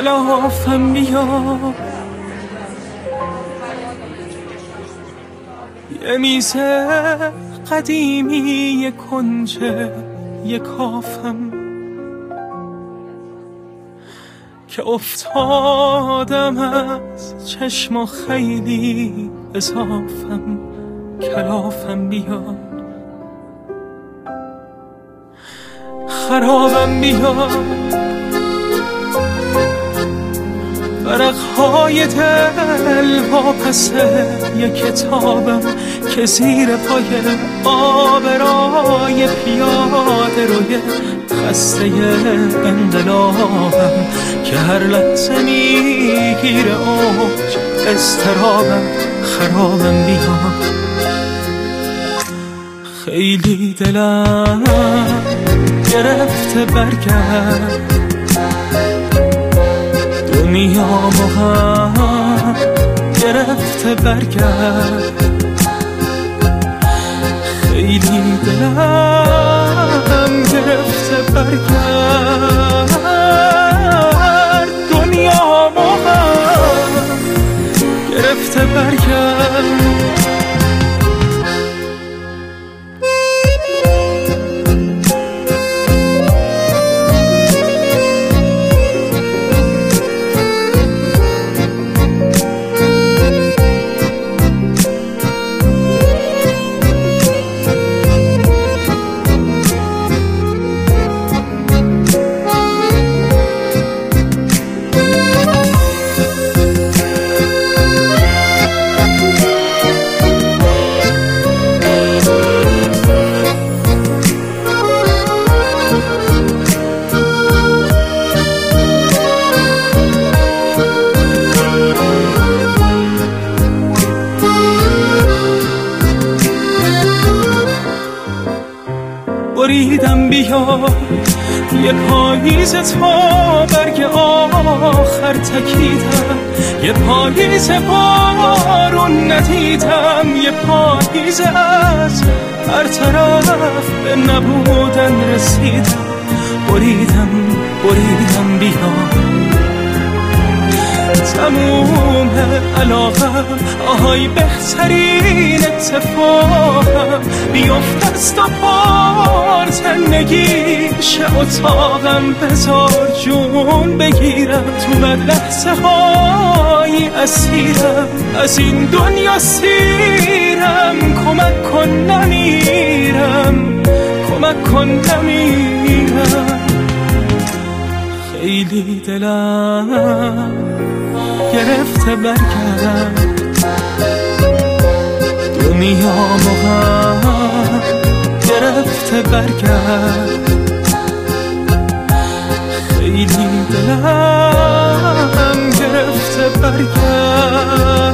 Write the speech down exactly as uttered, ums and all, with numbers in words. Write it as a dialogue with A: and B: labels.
A: کلافم بیا، یه میز قدیمی، یه کنجه، یه کافم که افتادم از چشم و خیلی اضافم. کلافم بیا، خرابم بیا، ورقهای دل ها پس یه کتابم که زیر پای آبرای پیاده روی خسته انقلابم که هر لحظه میگیره اوج اضطرابم. خرابم بیا، خیلی دلم گرفته برگرد، دنیامو هم گرفته برگرد. خیلی دلم گرفته برگرد، دنیامو هم گرفته برگرد. بریدم بیا، یه پاییز تا برگ آخر تکیدم، یه پاییز بارون ندیدم، یه پاییز از هر طرف به نبودن رسیدم. بریدم بریدم بیا، تموم علاقم، آهای بهترین اتفاقم بیفت از تا پار زندگی شه اتاقم. بذار جون بگیرم تو من لحظه های اسیرم، از این دنیا سیرم. کمک کن نمیرم، کمک کن نمیرم. خیلی دلم گرفته برگرد، دنیامو هم گرفته برگرد. خیلی دلم گرفته برگرد.